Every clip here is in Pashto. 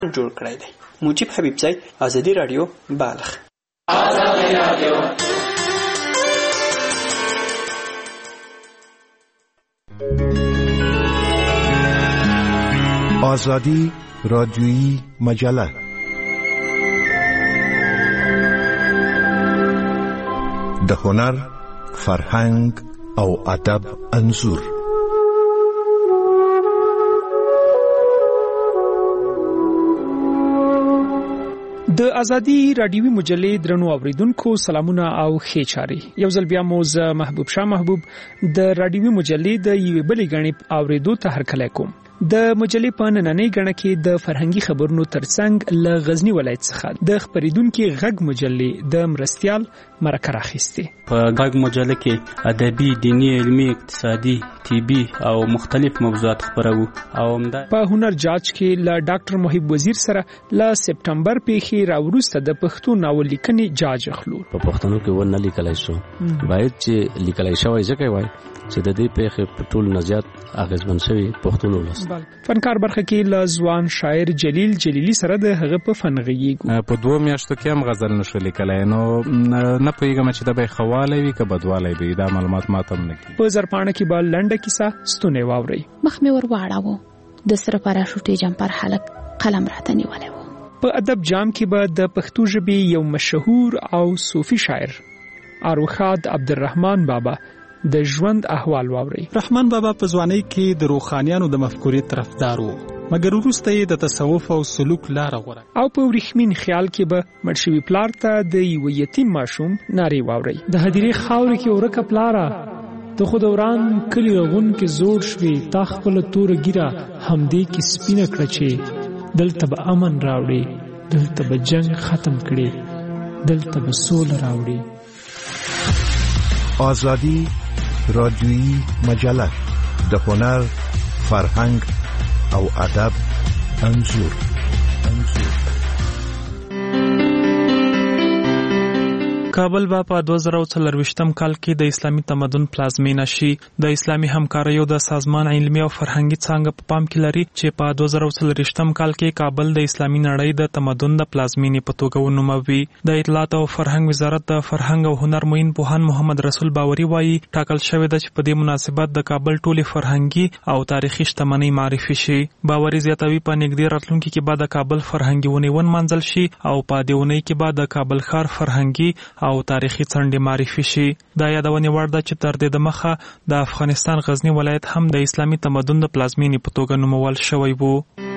جوړ کړی دی. مجيب حبیبزی، آزادی رادیو، بالغ. آزادی رادیو. آزادی رادیویی مجله. د هنر، فرهنګ او ادب انځور. د ازادي رادیوي مجلې درنو اوریدونکو سلامونه او ښه چاري. یو ځل بیا موز محبوب شاه محبوب د رادیوي مجلې د یوې بلې غړي اوریدو ته هرکلی کوم. د مجلې په نننۍ غړه کې د فرهنګي خبرونو ترڅنګ له غزنی ولایت څخه د خبرېدونکو غږ مجلې د مرستيال مرکه راخسته. په غږ مجلې کې ادبي، دینی، علمي، اقتصادي، طبي او مختلف موضوعات خبرو. او په هنر جاج کې له ډاکټر محب وزیر سره له سپټمبر پیښې راوروسته د پښتو ناول لیکنې جاج اخلو. په پښتنو کې ونه لیکلای شو، باید چې لیکلای شوی ځکه وای چې د دې پیښې په ټول نزيات اغیزمن شوی پښتون ولس. فنکار برخه کې له ځوان شاعر جلیل جلیلی سره د هغه په فنغږیږو. په 2 میاشتو کې هم غزل نشو لیکلای، نو نه پوهیږم چې د به خواله وي که بدواله وي، دا معلومات ماته هم نه کی. په زرپانه کې به لنډه کیسه ستونه واوري. مخ مې ور واړاوه، د سره پاراشوټي جمپر حلق قلم راته نیولې و. په ادب جام کې به د پښتو ژبې یو مشهور او صوفي شاعر اروخاد عبدالرحمن بابا د ژوند احوال واوري. رحمان بابا په ځوانۍ کې د روحانيانو د مفکورې طرفدار و، مګر وروسته یې د تصوف او سلوک لار غوره. او په ورېښمین خیال کې به مرشوي پلار ته د یو یتیم ماشوم نارې واوري. د هدیرې خاور کې ورکه پلارا، ته خو دوران کلی رغون کې زوړ شوي، تا خپل تور ګیره همدې کې سپینه کړه چې دلته به امن راوړي، دلته به جنگ ختم کړي، دلته به سوله راوړي. آزادی رادیویی مجله د هنر، فرهنګ او ادب انځور. کابل با په 2024 کال کې د اسلامي تمدن پلازمینه شي. د اسلامي همکاریو د سازمان علمي او فرهنګي څانګه په پام کې لري چې په 2024 کال کې کابل د اسلامي نړۍ د تمدن د پلازمینې په توګه ونوموي. د اطلاعات او فرهنګ وزارت د فرهنګ او هنر معین پوهان محمد رسول باوري وایي ټاکل شوی د چې په دې مناسبت د کابل ټولي فرهنګي او تاریخي شتمنۍ معرفي شي. باوري زیاتوي په نږدې راتلونکي کې به د کابل فرهنګي ونیون منځل شي او په دې ونې کې به د کابل ښار فرهنګي او تاریخي څنډې معرفي شي. دا یادونه وړ ده چې تر دې دمخه د افغانستان غزنی ولایت هم د اسلامي تمدن د پلازمینې په توګه نومول شوی وو.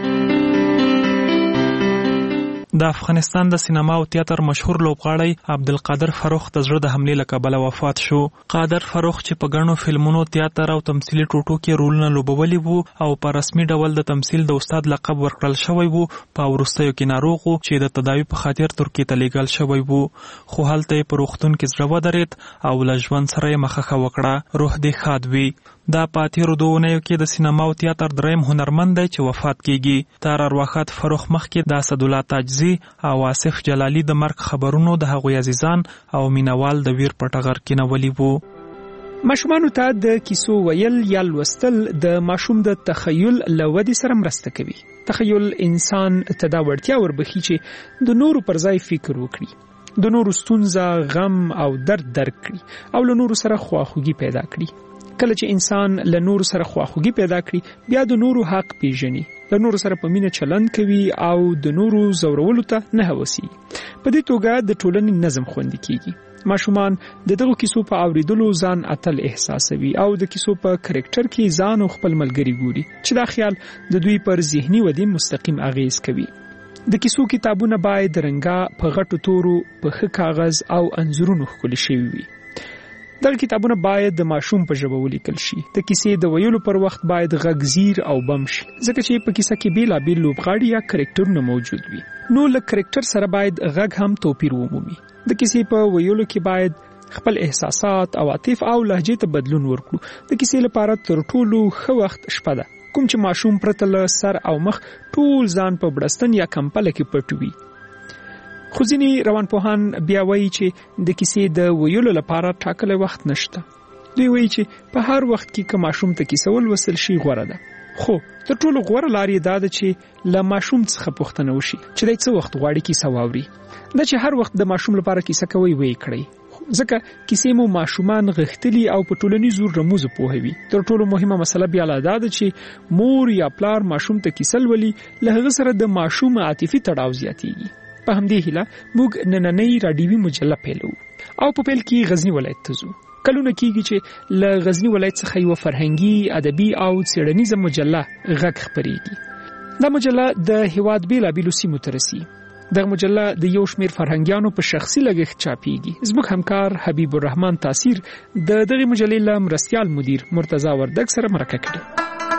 د افغانستان د سینما او تیاتر مشهور لوبغاړی عبدالقادر فروخ د زړه د حملې له کبله وفات شو. قادر فروخ چې په ګڼو فلمونو، تیاتر او تمثیلي ټوټو کې رولونه لوبولي وو او په رسمي ډول د تمثیل د استاد لقب ورکړل شوی وو، په وروستیو کې ناروغ وو چې د تداوی په خاطر ترکیې ته لیږل شوی وو، خو هلته یې په روغتون کې زړه ودرېد او له ژوند سره یې مخه وکړه. روح دې ښاد وي. دا پاتې رودونیو کې د سینما او تیاتر دریم هنرمند دی چې وفات کیږي. تر ارواښاد فروخ مخکې د اسدالله تاجزي او آصف جلالي د مرګ خبرونو د هغوی عزیزان او مینوال د ویر په ټغر کې نولي وو. ماشومانو ته د کیسو ویل یا لوستل د ماشوم د تخیل له ودې سره مرسته کوي. تخیل انسان ته دا وړتیا وربخي چې د نورو پر ځای فکر وکړي، د نورو ستونزه، غم او درد درک کړي او له نورو سره خواخوږي پیدا کړي. کله چې انسان له نورو سره خواخوږي پیدا کړي، بیا د نورو حق پیژني، له نورو سره په مینه چلند کوي او د نورو زورولو ته نه هوسي. په دې توګه د ټولنې نظم خوندي کیږي. ماشومان د دغه کیسو په اوریدلو ځان اتل احساسوي او د کیسو په کریکټر کې ځان او خپل ملګری ګوري چې دا خیال د دوی پر ذهني ودې مستقیم اغیز کوي. د کیسو کتابونه باید رنګا په غټو تورو، په ښه کاغذ او انځورونو ښکلي شوي وي. دغه کتابونه باید د ماشوم په ژبه ولیکل شي. د کیسې د ویلو پر وخت باید غږ زیر او بم شي، ځکه چې په کیسه کې بیلابیل لوبغاړي یا کریکټرونه موجود وي. نو له کریکټر سره باید غږ هم توپیر ومومي. د کیسې په ویلو کې باید خپل احساسات، عواطف او لهجې ته بدلون ورکړو. د کیسې لپاره تر ټولو ښه وخت شپه ده، کوم چې ماشوم پرته له سر او مخ ټول ځان په بړستن یا کمپله کې پټ وي. خو ځینې روانپوهان بیا وایي چې د کیسې د ویلو لپاره ټاکلی وخت نشته. دوی وایي چې په هر وخت کې که ماشوم ته کیسه ولوستل شي غوره ده. خو تر ټولو غوره لارې دا ده چې له ماشوم څخه پوښتنه وشي چې دی څه وخت غواړي کیسه واوري. دا چې هر وخت د ماشوم لپاره کیسه کوي وی کړئ، ځکه کیسې مو ماشومان غښتلي او په ټولنیزو رموزو پوهوي. تر ټولو مهمه مسله بیا لا دا ده چې مور یا پلار ماشوم ته کیسه لولي، له هغه سره د ماشوم عاطفي تړاو زیاتېږي. په همدې هیله موږ نننۍ راډیوي مجله پیلو او په پیل کې غزنی ولایت ته ځو. کلونه کېږي چې له غزنی ولایت څخه یو فرهنګي، ادبي او څېړنیزه مجله غږ خپرېږي. دا مجله د هیواد بیلابېلو سیمو ته رسي. دغه مجله د یو شمېر فرهنګیانو په شخصي لګښت چاپېږي. زموږ همکار حبیب الرحمن تاثیر د دغه مجلې له مرستیال مدیر مرتضی وردګ سره مرکه کړې.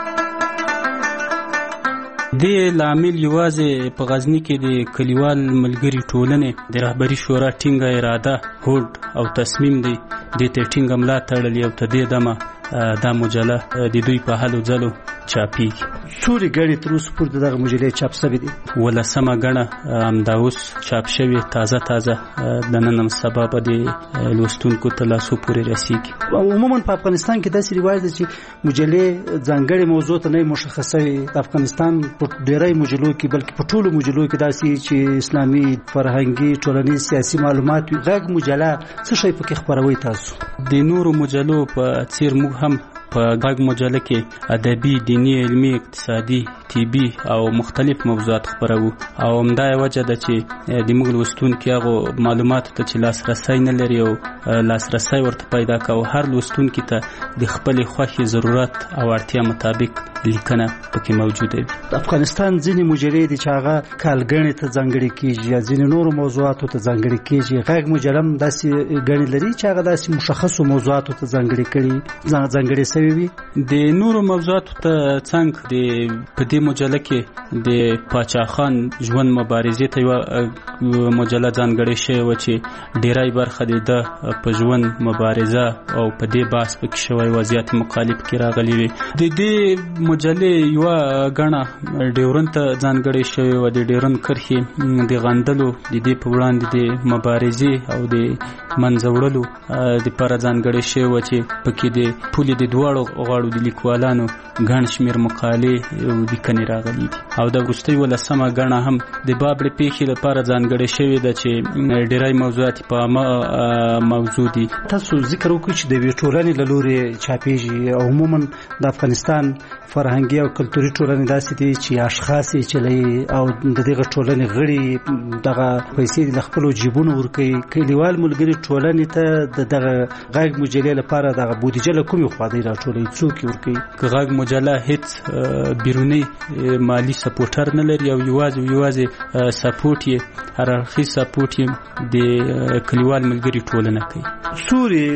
د لامل یوازې په غزنی کې د کلیوال ملګری ټولنې د رهبری شورا ټینګه اراده، هوډ او تصمیم دی د ته ټینګه ملا تړلې او ته د دمه دا مجله د دوی په هلو ځلو چاپیږي. څوري غړي تر اوسه پورې دغه مجلې چاپ شوې دي. ولسمه غړه همدا اوس چاپ شوې تازه د نن سبا په د لوستونکو ته لاسو پورې رسیږي. عموما په افغانستان کې داسې رواج دی چې مجلې ځانګړې موضوع ته نه مشخصه وي. افغانستان په ډېرای مجلو کې بلکې په ټولو مجلو کې داسې چې اسلامي، فرهنګي، ټولنیز، سیاسي معلومات وي. غږ مجله څه شی پکې خپروي تاسو؟ د نورو مجلو په څیر موږ هم په غږ مجله کې ادبي، دینی، علمي، اقتصادي، طبي او مختلف موضوعات خپرو. او همدا وجه ده چې د موږ لوستونکي هغه معلوماتو ته چې لاسرسی نه لري او لاسرسی ورته پیدا کوي، هر لوستونکي ته د خپل خوښې، ضرورت او اړتیا مطابق لیکنه پکې موجوده وي. افغانستان ځینې مجلې دي چې هغه کالګڼې ته ځانګړې کیږي یا ځینې نورو موضوعاتو ته ځانګړې کیږي. غږ مجله هم داسې ګڼې لري چې هغه داسې مشخصو موضوعاتو ته ځانګړې شوي وي. د نورو موضوعاتو ته څنګه په دې مجله کې د پاچا خان ژوند مبارزې ته یو مجله ځانګړې شوې وه چې ډیری برخه د په ژوند مبارزه او په دې بحث پکې شوی و، زیاتې مقالب کې راغلي وي. د دې مجلې یوه ګڼه ډیورن ته ځانګړې شوې وه. د ډیورن کرښې د غندلو د دې په وړاندې د مبارزې او د منځه وړلو دپاره ځانګړې شوې وه چې پکې د پولې د دواړو غاړو د لیکوالانو ګڼ شمېر مقالې او لیکنې راغلي دي. او د وروستۍ 10مه ګڼه هم د بابړې پیښې لپاره ځانګړې شوې ده چې ډېری موضوعات په عامه موضوع دي. تاسو ذکر وکړئ چې د یوې ټولنې له لورې چاپېږي او عموما د افغانستان فرهنګي او کلتوري ټولنې داسې دي چې اشخاص یې چلوي او د دغه ټولنې غړي دغه پیسې د خپلو جیبونو ورکوي. کلیوال ملګري ټولنې ته د دغه غږ مجلې لپاره دغه بودیجه له کومې خوا دی راټولوي؟ څوک یې ورکوي؟ که غږ مجله هیڅ بیرونی مالی سپورټر نه لري او یوازې سپورټ یې هر اړخیز سپورټ یې د کلیوال ملګري ټولنه کوي. څوري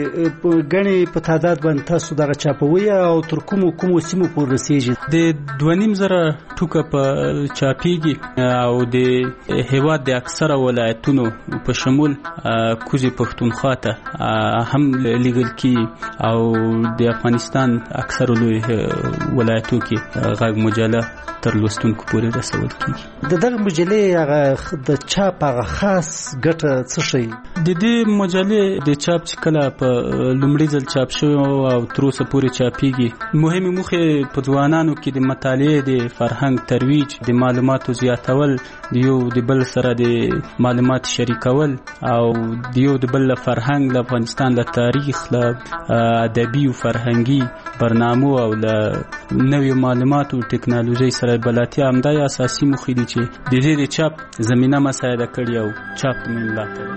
غني په تعداد باندې تاسو دغه چاپوي او تر کومو سیمو پورې رسیږي؟ د 2.5 ټوکه په چاپیږي او د هیواد د اکثره ولایتونو په شمول کوزي پښتونخوا ته هم لیږل کی او د افغانستان اکثره لوی ولایتونو کې غږ مجله تر لوستونکو پورې رسول کیږي. د دغه مجلې هغه د چاپ هغه خاص ګټه څه شي؟ د دې مجلې د چاپ چې کله په لومړي ځل چاپ شوی او تر اوسه پورې چاپیږي، مهمه موخه په ځوانانو کې د مطالعې، د فرهنګ ترویج، د معلوماتو زیاتول، د یو د بل سره د معلومات شریکول او د یو د بل فرهنګ، له افغانستان له تاریخ، له ادبي او فرهنګي برنامو او له نوې معلوماتو او ټکنالوژي سره بلاتیا هم د اساسي موخې دي چې د دې چاپ زمينه مساعده کړي او چاپ ملاتړ.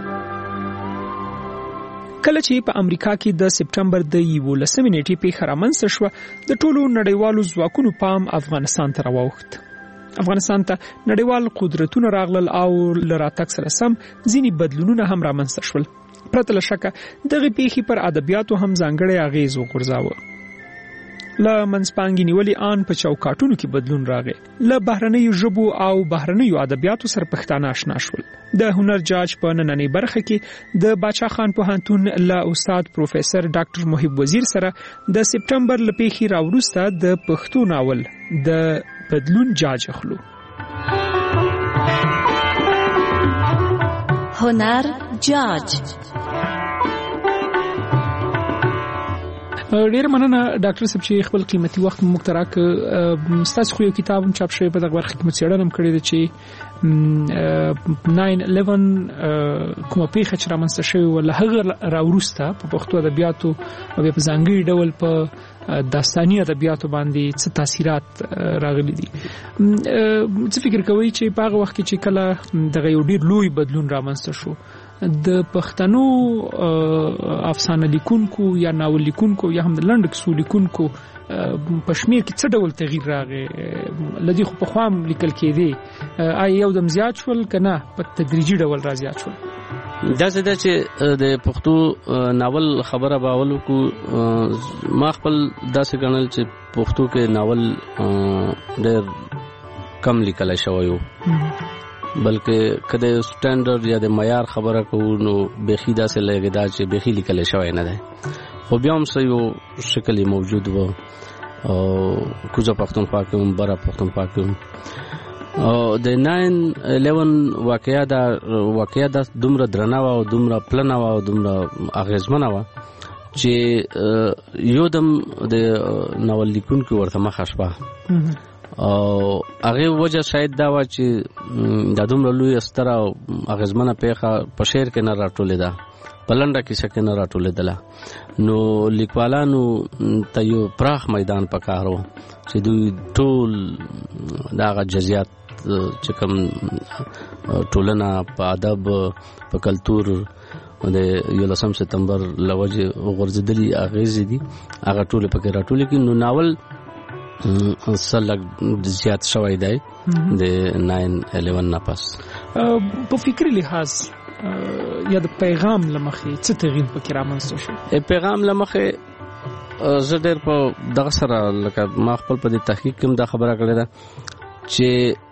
کله چې په امریکا کې د سپټمبر د 11 نیټې پیښه رامنځته شوه، د ټولو نړیوالو ځواکونو پام افغانستان ته راووخت. افغانستان ته نړیوال قدرتونه راغلل او له راتګ سره سم ځینې بدلونونه هم رامنځته شول. پرته له شکه دغه پیښې پر ادبیاتو هم ځانګړی اغیز وغورځاوه. له منځپانګې نیولې آن په چوکاټونو کې بدلون راغی. له بهرنیو ژبو او بهرنیو ادبیاتو سره پښتانه آشنا شول. د هنر جاج په نننۍ برخه کې د باچا خان پوهنتون له استاد پروفیسور ډاکټر محب وزیر سره د سپټمبر له پیښې راوروسته د پښتو ناول د بدلون جاج اخلو. هنر جاج. ډیر مننه ډاکټر صاحب چې خپل قیمتي وخت موږ ته راکړ. ستاسو خو یو کتاب چاپ شوی په دغه برخه کې مڅېړنه کړې ده چې 9/11 کومه پیښه چې رامنځته شوې و له هغه راوروسته په پښتو ادبیاتو او په ځانګړي ډول په داستاني ادبیاتو باندې څه تاثیرات راغلي دي. څه فکر کوئ چې په هغه وخت کې چې کله دغه یو ډیر لوی بدلون رامنځته شو د پښتنو افسانه لیکونکو یا ناول لیکونکو یا هم د لنډ کیسو لیکونکو په شمیر کې څه ډول تغییر راغی؟ لدی خو په خوام لیکل کېدی آیا یو دم زیات شول کنه په تدریجي ډول را زیات شول؟ دا څه چې د پښتو ناول خبره باولو کو ما خپل داسې ګڼل چې پښتو کې ناول ډېر کم لیکل شوی و، بلکې کله سټانډرډ یا د معیار خبره کوو نو بخي داسې لګی دا چې بخي لیکل شوی نه ده. خو بیا هم یو شکل موجود و او کوزه پښتونخوا کې هم بره پښتونخوا کې هم د 9/11 واقعیا دا دومره درنه و او دومره پلنه و او دومره اغیزمنه و چې یو دم د ناول لیکونکو ورته مخه شوه او هغه وجه شاید دا و چې د دومره لوی ستره او اغیزمنه پیښه په شعر کې نه راټولې ده، په لنډه کیسه کې نه راټولې ده. نو لیکوالانو ته یو پراخ میدان پکارو چې دوی ټول دغه جزئیات چې کوم ټولنه په ادب په کلچر د 11 سپتمبر لوجه غورځېدلي اغیزې دي هغه ټول پکې راټولې کې. نو ناول سلګ زیات شوی دی د 9/11 نه پس. په فکری لحاظ یا د پیغام لمخې څه تغییر پکې رامنځته شو؟ پیغام لمخې زه ډېر په دغه سره لکه ما خپل په دې تحقیق کې دا خبره کړې ده چې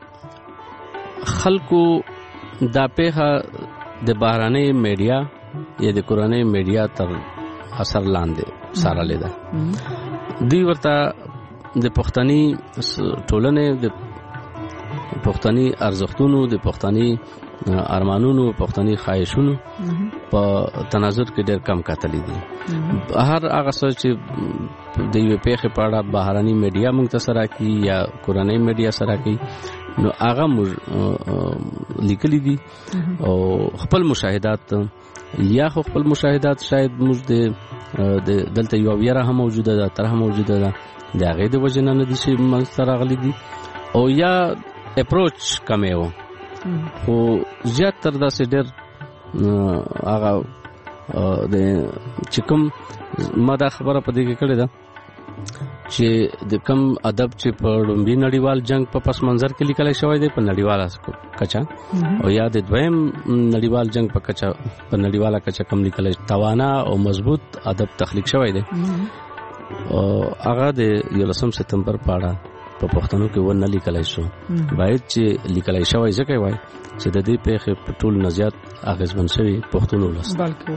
خلکو دا پیښه د بهراني میډیا یا د کورنۍ میډیا تر اثر لاندې سارلې ده. دوی ورته د پښتني ټولنې د پښتني ارزښتونو د پښتني ارمانونو پښتني خواهشونو په تناظر کې ډېر کم کتلې دي. هر هغه څه چې د یو پیښې په اړه بهراني میډیا موږ ته سره کوي یا کورنۍ میډیا سره کوي نو هغه لیکلي دي او خپل مشاهدات یا خپل مشاهدات شاید موږ د دلته یو ویره هم موجوده ده تر هم موجوده ده د هغه د وجه نه دي چې موږ سره غلي دي او یا اپروچ کمه و خو زیات تر داسې ډېر هغه د چې کوم ما دا خبره په دې کې کړې ده چې د کم ادب چې په لومړي نړیوال جنگ په پس منظر کې لیکل شوی دی په نړیواله کچا او یا د دویم نړیوال جنگ په کچا په نړیواله کچا کم لیکل توانا او مضبوط ادب تخلیق شوی دی. هغه د 11 سپتمبر په اړه په پښتنو کې ونه لیکل شو باید چې لیکل شوی ځکه وای چې د دې پیښې په ټول نزيات اغیزمن شوی پښتون ولس بلکې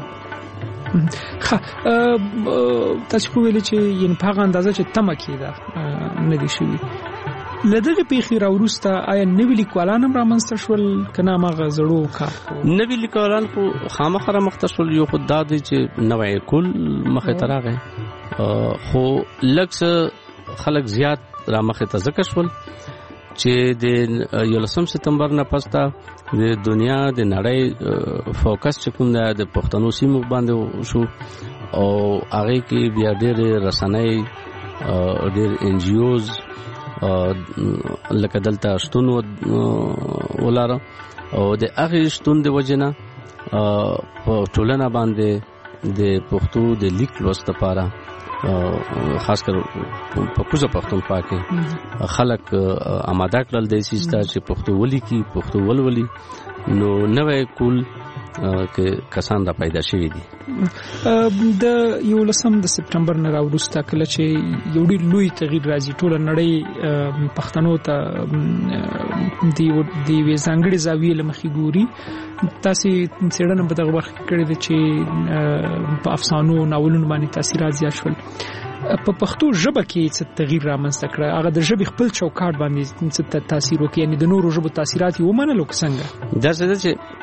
تاسو ویل چې ین په اندازه چې تمه کېده نه دي شوی لدغه پیښې راوروسته آیا نوی لیکوالان هم رامنځته شول کنه ماغه زړو کار نوی لیکوالان خو خامخره مختصر یو خود دادی چې نوې کول مخه تراغه خو لکس خلک زیات را مخه ته ذکر شول چې د 11 سپتمبر نه پسته د دنیا د نړۍ فوکس چې کوم د پښتنو سیمو باندې شو او هغه کې بیا ډېر رسنۍ ډېر ان جی اوز لکه دلته شتون ولاره او د هغه شتون د وجنه په ټولنه باندې د پښتو د لیک لوست لپاره خاص کر په کوزه پښتونخوا کې خلک آماده کړل د سیستا چې پښتو ولي کی پښتو ولولي نو نوې کول کې کسان را پیدا شوي دي. د 11 سپتمبر نه راوړسته کله چې یو ډېر لوی تغییر راځي ټول نړۍ پښتنو ته دی ځانګړي زاویې لمخې ګوري. تاسو څېړنه په دغه وخت کې کړې ده چې په افسانو ناولونو باندې تاثیرات زیات شول. په پښتو ژبه کې څه تغییر رامنځته کړ هغه د ژبې خپل چوکاټ باندې څه تاثیر وکړي یعنی د نورو ژبو تاثیرات یې ومنلو څنګه؟ دا څه چې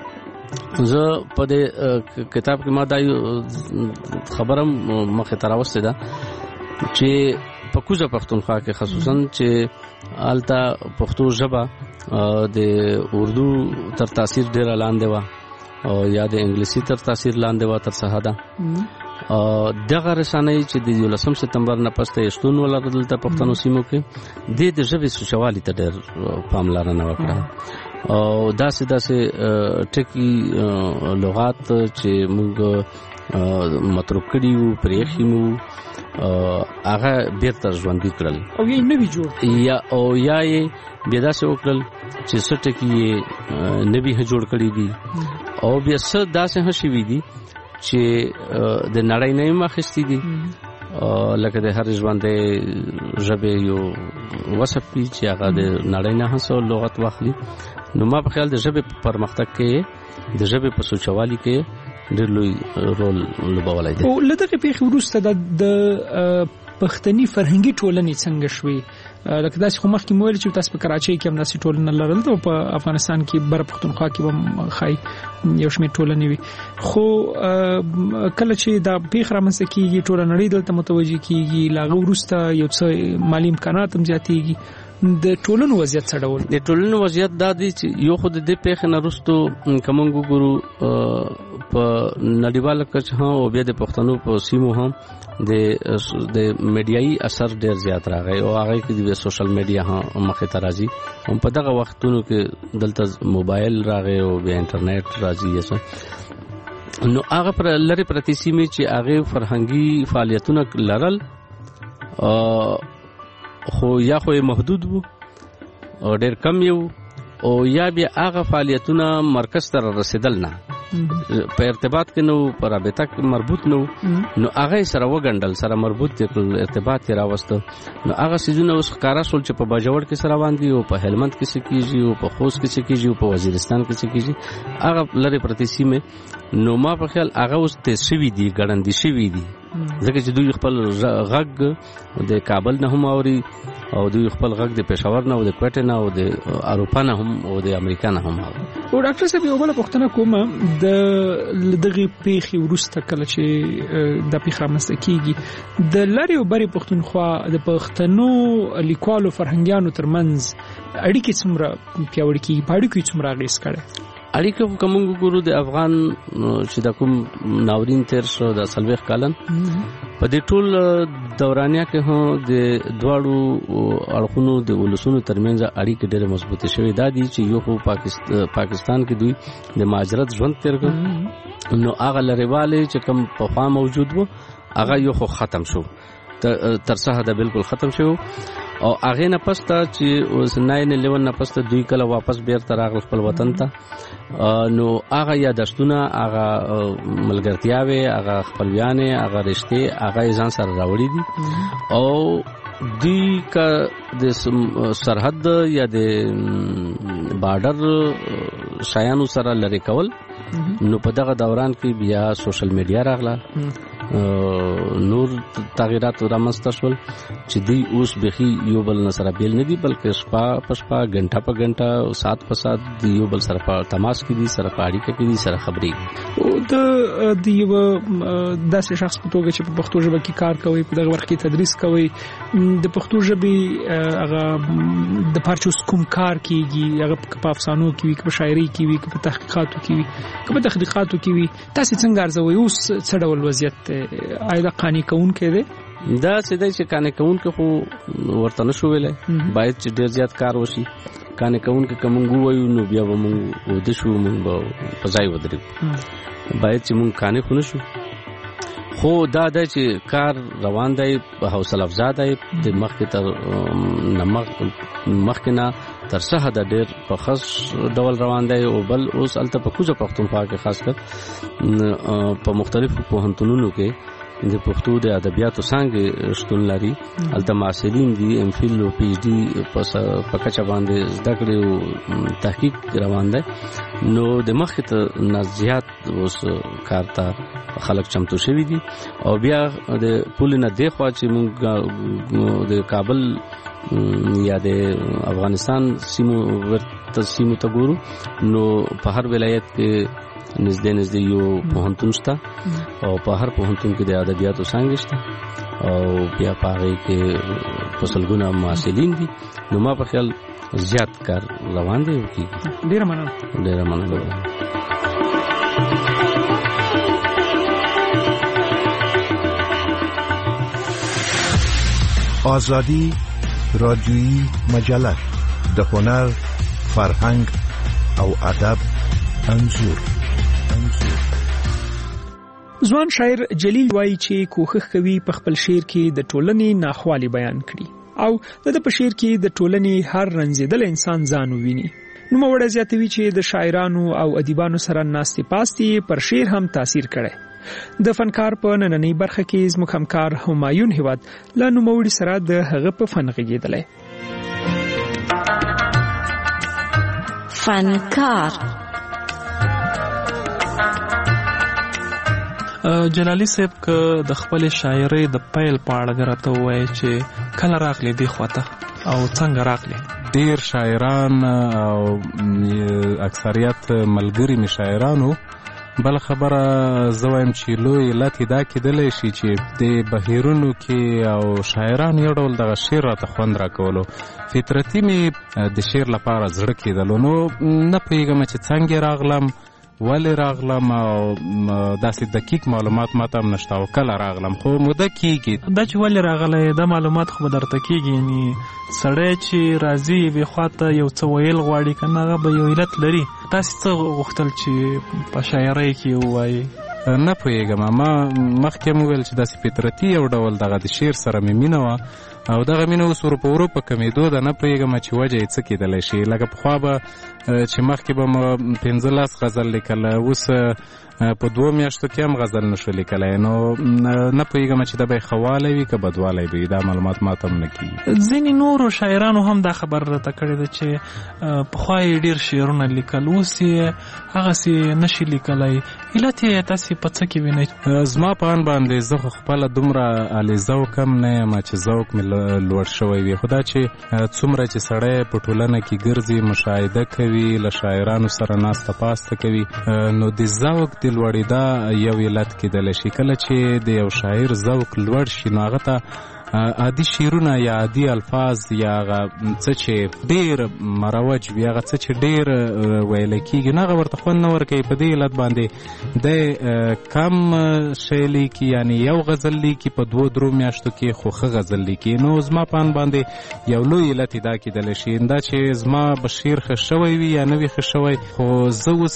زه په دې کتاب کې ما دا خبرم مخه تراوسته ده چې په کوزه پښتونخوا کې خصوصا چې آلتا پښتو ژبه د اردو تر تاثیر ډیر لاندې و او یا د انګلیسي تر تاثیر لاندې و تر څه ده دغه رسنۍ چې د 11 سپتمبر نه پسته شتون ولرل ته پښتنو سیمو کې د ژبې سوچوالي ته ډېر پاملرنه وکړه او داسې ټکی لغات چې موږ متروک کړي وو پرېښي مو هغه بیرته ژوندي کړل او یې نوي جوړ یا یې بیا داسې وکړل چې څه ټکي یې نوي جوړ کړي دي او بیا څه داسې هم شوي دي چې د نړۍ نه یې اخیستي دي لکه د هر ژوندۍ ژبې یو وصف وي چې هغه د نړۍ نه هم څه لغت واخلي. نو ما په خیال د ژبې په پرمختګ کې د ژبې په سوچوالي کې ډېر لوی رول لوبولی دی. او له دغې پیښې وروسته د پښتني فرهنګي ټولنې څنګه شوې؟ لکه داسې خو مخکې مو ویل چې تاسو په کراچۍ کې هم داسې ټولنه لرل او په افغانستان کې بر پښتونخوا کې هم ښایي یو شمېر ټولنې وي، خو کله چې دا پیښه رامنځته کېږي ټوله نړۍ دلته متوجه کېږي، له هغه وروسته یو څه مالي امکانات هم زیاتېږي. د ټولنو وضعیت څه ډول؟ د ټولنو وضعیت دا دی چې یو خو د دې پیښې نه وروسته که موږ وګورو په نړیواله کچه هم او بیا د پښتنو په سیمو هم د میډیایي اثر ډېر زیات راغی او هغه کې د سوشل میډیا هم مخې ته راځي. هم په دغه وختونو کې دلته موبایل راغی او بیا انټرنیټ راځي. نو هغه پر لري پرتی سیمې چې هغه فرهنګي فعالیتونه لرل خو یا خو محدود وو او ډېر کم یو او یا بیا هغه فعالیتونه مرکز ته رسیدل نه په ارتباط کې نو په رابطه کې مربوط نو هغه سره وګڼل سره مربوط دي ارتباط یې راوسته. نو هغه سيزونه اوس ښکارا شول چې په باجوړ کې سره باندې او په هلمند کې څه کیږي او په خوست کې څه کیږي او په وزیرستان کې څه کیږي هغه لري پرتی سیمه. نو ما په خیال هغه اوس تشوي دي ګړندې شوي دي ځکه چې دوی خپل غږ د کابل نه هم اوري او دوی خپل غږ د پېښور نه او د کوټه نه او د اروپا نه هم او د امریکا نه هم اوري. او ډاکټر صاحب یو بل پوښتنه کوم د دغه پیښې وروسته کله چې د پیښه رامنځته کیږي د لری او بری پښتونخوا د پښتنو لیکوالو فرهنګیانو ترمنځ اړیکې څومره پیاوړې کیږي؟ په اړیکو څومره اغېز کوي؟ اړیکه کوم ګورو د افغان چې د کوم ناورین تیر شو د سلويخ کالن په دې ټول دورانیا کې هم د دواړو اړخونو د ولسونو ترمنځ اړیکې ډېرې مضبوطې شوې دا دي چې یو خو پاکستان کې دوی د مهاجرت ژوند تیر کړ نو هغه لريواله چې کوم په خوا موجود وو هغه یو خو ختم شو تر څه ده بالکل ختم شو او هغه نه پسته چې اوس 9/11 نه پسته دوی کله واپس بیرته راغل خپل وطن ته نو هغه یادښتونه هغه ملګرتیاوي هغه خپلویانه هغه رشته هغه ځان سره راوړي دي او دوی کا د سرحد یا د بارډر شایانو سره لری کول نو په دغه دوران کې بیا سوشل میډیا راغله نور تغیرات رامنځته شول چې دوی اوس بخي یو بل سره بیل نه دي بلکې شپه په شپه غنټه په غنټه او سات په سات دی یو بل سره په تماس کې دي سره په اړیکه کې دي سره خبرې او د یو داسې شخص په توګه چې په پښتو ژبه کې کار کوي په دغه وخت کې تدریس کوي د پښتو ژبې هغه د پارچوس کوم کار کیږي هغه په افسانو کې وي په شاعري کې وي په تحقیقاتو کې وي په تحقیقاتو کې وي تاسو څنګه ارزوي اوس څه ډول وضعیت آیا قانې کون کې ده دا سیده چې قانې کون کې خو ورته نشو ویلای باید چې ډیر زیات کار وشي قانې کون کې کوم وایو نو بیا به موږ د شو موږ په ځای ودرې باید چې موږ قانې خو نشو خو دا د چې کار روان دی په حوصله افزا دی د مخکې تر مخکنه تر څه د ډېر په خاص ډول روان دی او بل اوس الته په کوزه پښتونخوا کې خاص کر په مختلفو پوهنتونونو کې د پښتو د ادبیاتو څنګه شتون لري الته معاصرین دي ام فیل او پی ایچ ډي په کچه باندې زده کړې او تحقیق روان دی نو د مخکې ته زیات اوس کارته خلک چمتو شوي دي او بیا د پول نه دی خو چې موږ د کابل یا د افغانستان سیمو ته ګورو نو په هر ولایت کې نږدې یو پوهنتون شته او په هر پوهنتون کې د ادبیاتو څانګې شته او بیا په هغې کې په سلګونه محصلین دي. نو ما په خیال زیات کار روان دی. ډېره مننه. آزادی رادیویی مجله د هنر، فرهنګ او ادب انځور. ځوان شاعر جلیل وایي چې کوښښ کوي په خپل شعر کې د ټولنې ناخوالې بیان کړي او د په شعر کې د ټولنې هر رنځېدل انسان ځان وویني. نوموړی زیاتوي چې د شاعرانو او ادیبانو سره ناستې پاستې پر شعر هم تاثیر کړی. د فنکار په نننۍ برخه کې زموږ همکار همایون هیواد له نوموړي سره د هغه په فن غږېدلی. فنکار جلالی صاحب که د خپل شاعرۍ د پیل په اړه راته ووایي چې کله راغلی دې خواته او څنګه راغلی؟ ډیر شاعران او اکثریت ملګري مې شاعرانو. بل خبره زه وایم چې لوی علت یې دا کېدلی شي چې د بهیرونو کې او شاعرانو یو ډول دغه شعر راته خوند راکولو. فطرتي مې د شعر لپاره زړه کېدلو. نو نه پوهېږم چې څنګه راغلم، ولې راغلم او داسې دقیق معلومات ماته هم نشته او کله راغلم، خو موده کېږي. دا چې ولې راغلی دا معلومات خو به درته کېږي. یعنې سړی چې راځي یوې خواته یو څه ویل غواړي که نه هغه به یو علت لري. تاسې څه غوښتل چې په شاعرۍ کې ووایي؟ نه پوهېږم. ما مخکې هم وویل چې داسې فطرتي یو ډول دغه د شعر سره مې مینه وه او دغه مینه اوس ورو په کمېدو ده. نه پوهېږم چې وجه یې څه کېدلی شي. لکه پخوا به چې مخکې به مو 15 غزل لیکل، اوس په 2 میاشتو کې هم غزل نشو لیکلی. نو نه پوهېږم چې دا به یې ښه والی وي که بدوالی به وي. دا معلومات ماته هم نه کېږي. ځینې نورو شاعرانو هم دا خبر راته کړې ده چې پخوا یې ډېر شعرونه لیکل، اوس یې هغسې نشي لیکلی. علت یې تاسې په څه کې وینئ؟ زما په ان باندې زه خو خپله دومره عالي ذوق هم نه یم چې ذوق مې لوړ شوی وي. خو دا چې څومره چې سړی په ټولنه کې ګرځي، مشاهده کوي، له شاعرانو سره ناسته پاسته کوي، نو د ذوق د لوړېدا یو علت کېدلی شي. کله چې د یو شاعر ذوق لوړ شي نو هغه ته عادي شعرونه یا عادي الفاظ یا هغه څه چې ډېر مروج وي، هغه څه چې ډېر ویلی کېږي نو هغه ورته خوند نه ورکوي. په دې علت باندې دی کم شی لیکي، یعنې یو غزل لیکي په 2-3 میاشتو کې، خو ښه غزل لیکي. نو زما په ان باندې یو لوی علت دا کېدلی شي دا چې زما به شعر ښه شوی وي یا نه وي ښه شوی. خو زه اوس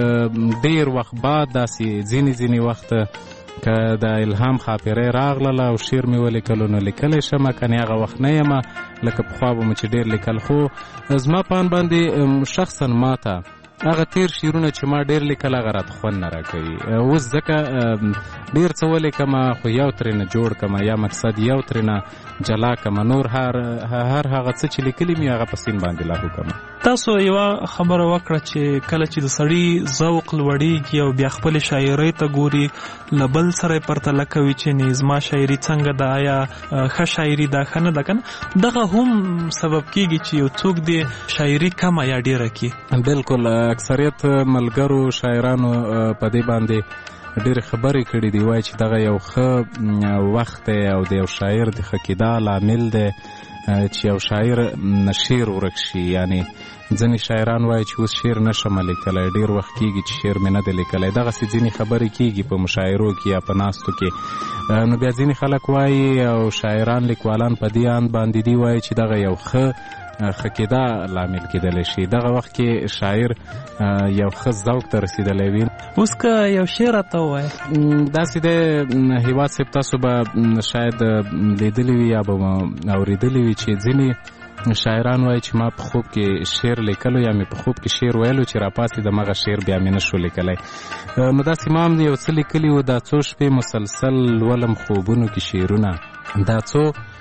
ډېر وخت بعد داسې ځینې وخت که د الهام خاطره راغله او شعر مې ولیکلو نو لیکلی شم، کنې هغه وخت نه یم لکه پخوا به مو چې ډېر لیکل. خو زما په ان باندې شخصا ماته هغه تیر شعرونه چې ما ډېر لیکل هغه راته خوند نه راکوي. اوس ځکه ډېر څه ولیکم خو یو ترېنه جوړ کړم یا مقصد یو ترېنه جلا کړم، نور هر هغه څه چې لیکلي مې هغه په سین باندې لاګو کړم. تاسو یوه خبره وکړه چې کله چې د سړي ذوق لوړېږي او بیا خپلې شاعرۍ ته ګوري له بل سره یې پرتله کوي چې زما شاعري څنګه ده، یا ښه شاعري ده ښه نه ده که نه، دغه هم سبب کېږي چې یو څوک د شاعري کمه یا ډېره کړي. بلکل اکثریت ملګرو شاعرانو په دې باندې ډېرې خبرې کړي دي، وایي چې دغه یو ښه وخت دی او د یو شاعر د ښه کېدا لامل دی چې یو شاعر شعر ورک شي. یعنې ځینې شاعران وایي چې اوس شعر نشم لیکلی، ډېر وخت کېږي چې شعر مې نه دی لیکلی. دغسې ځینې خبرې کېږي په مشاعرو کې یا په ناستو کې. نو بیا ځینې خلک وایي او شاعران لیکوالان په دې اند باندې دي وایي چې دغه یو ښه کېدا لامل کېدلی شي. دغه وخت کې شاعر یو ښه ذوق ته رسېدلی وي. اوس که یو شعر راته ووایه داسې دی هیواد صاحب، تاسو به شاید لیدلی وي یا به اورېدلی وي چې ځینې شاعران وایي چې ما په خوب کې شعر لیکلو یا مې په خوب کې شعر ویلو چې راپاسېدم هغه شعر بیا مې نشو لیکلی. نو داسې ما هم یو څه لیکلي وو، دا څو شپې مسلسل لولم خوبونو کې شعرونه، دا څو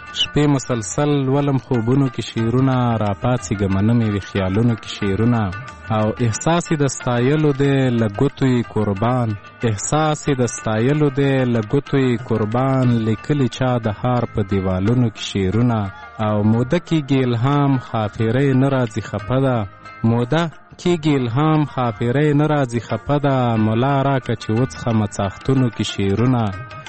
شپې مسلسل ولم خوبونو کې شعرونه، راپاڅېږه منمې وي خیالونو کې شعرونه. او احساس د ستایلو دی له ګوتو یې قربان، احساس د ستایلو دی له ګوتو یې قربان، لیکلي چا د هار په دیوالونو کې شعرونه. او موده کېږي الهام خافیری نه راځي خفه ده، موده کېږي الهام خافیری نه راځي خفه ده، ملا راکه چې وڅښمه څاښتونو کې شعرونه.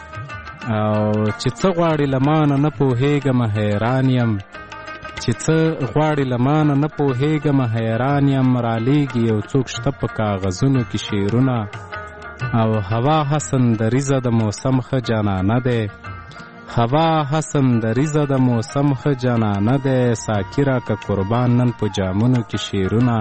او چې څه غواړي له مانه نه پوهېږم حیران یم، چې څه غواړي له مانه نه پوهېږم حیران یم، رالیږي یو څوک شته په کاغذونو کې شعرونه. او هوا حسن دریزه د موسم ښه جانانه دی، هوا حسن دریزه د موسم ښه جانانه دی، ساقي راکه قربان نن په جامونو کې شعرونه.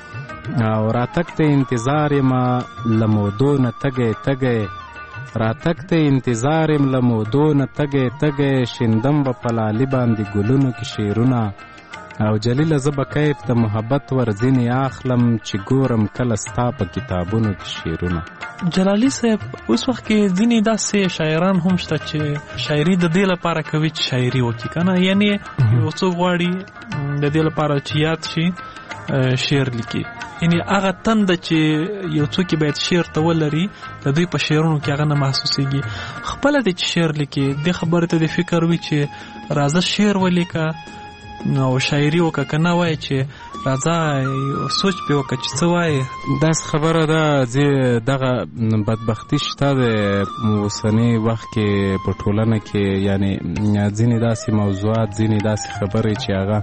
او راتګ ته انتظار یم له مودو نه تږی تږی، راتګ ته انتظار یم له مودو نه تږی تږی، شیندم به په لالي باندې ګلونو کې شعرونه. او جلیله زه به کیف د محبت ورځینې اخلم، چې ګورم کله ستا په کتابونو کې شعرونه. جلالي صاحب اوس وخت کې ځینې داسې شاعران هم شته چې شاعري د دې لپاره کوي چې شاعري وکړي که نه، یعنې یو څوک غواړي د دې لپاره چې یاد شي شعر لیکي، یعنې هغه تنده چې یو څوک باید شعر ته ولري د دوی په شعرونو کې هغه نه محسوسېږي. خپله دی چې شعر لیکي دې خبرې ته د فکر وي چې راځه شعر ولیکه او شاعري وکړه، که نه وایي چې راځه سوچ پې وکړه چې څه وایي. داسې خبره ده چې دغه بدبختي شته د اوسني وخت کې په ټولنه کې، یعنې ځینې داسې موضوعات، ځینې داسې خبرې چې هغه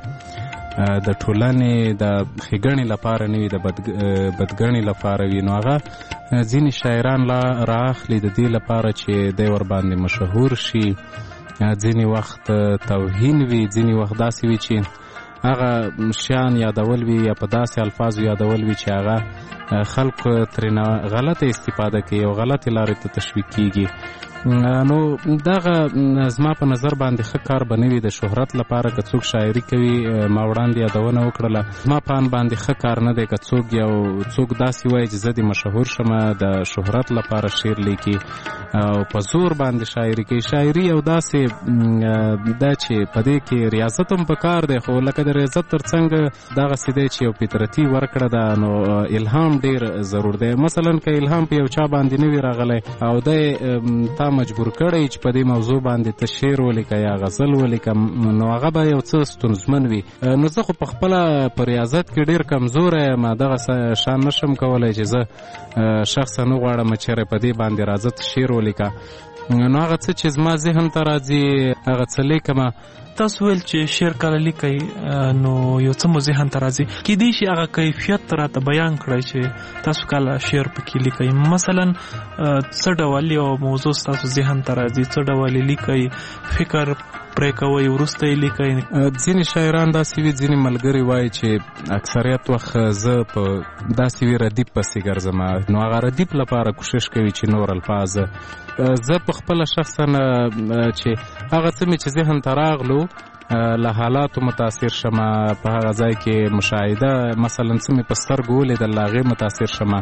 د ټولنې د ښېګڼې لپاره نه وي، د بدګڼې لپاره وي، نو هغه ځینې شاعران رااخلي د دې لپاره چې دی ورباندې مشهور شي. ځینې وخت توهین وي، ځینې وخت داسې وي چې هغه شیان یادول وي یا په داسې الفاظو یادول وي چې هغه خلق ترېنه غلطه استفاده کوي او غلطې لارې ته تشویق کېږي. نو دغه زما په نظر باندې ښه کار به نه وي د شهرت لپاره. که څوک شاعري کوي، ما وړاندې یادونه وکړله، زما په ان باندې ښه کار نه دی که څوک داسې وایي چې زه د مشهور شمه د شهرت لپاره شعر لیکي او په زور باندې شاعري کوي. شاعري یو داسې ده چې په دې کې ریاضت هم په کار دی، خو لکه د ریاضت تر څنګ دغسې دی چې یو فطرتي ورکړه ده، نو الهام ډېر ضرور دی. مثلا که الهام په یو چا باندې نه وي راغلی او دی تا مجبور کړی چې په دې موضوع باندې ته شعر ولیکه یا غزل ولیکه، نو هغه به یو څه ستونزمن وي. نو زه خو په خپله په ریاضت کې ډېر کمزوری یم، دغه شان نشم کولی چې زه شخصا وغواړم چېرې په دې باندې راځه ته شعر ولیکه. نو هغه څه چې زما ذهن ته راځي هغه څه لیکمه. تاسو ویل چې شعر کله لیکئ نو یو څه مو ذهن ته راځي، کیدای شي هغه کیفیت راته بیان کړئ چې تاسو کله شعر پکې لیکئ. مثلا څه ډول یو موضوع تاسو ذهن ته راځي، څه ډول لیکئ، فکر پرې کوئ وروسته یې لیکئ؟ ځینې شاعران داسې وي، ځینې ملګري وایي چې اکثریت وخت زه په داسې وي ردیف پسې ګرځم، نو هغه ردیف لپاره کوشش کوي چې نور الفاظ. زه په خپله شخصا چې هغه څه مې چې ذهن ته راغلو له حالاتو متاثر شمه، په هغه ځای کې مشاهده مثلا څه مې په سترګو ولیدل له هغې متاثر شمه،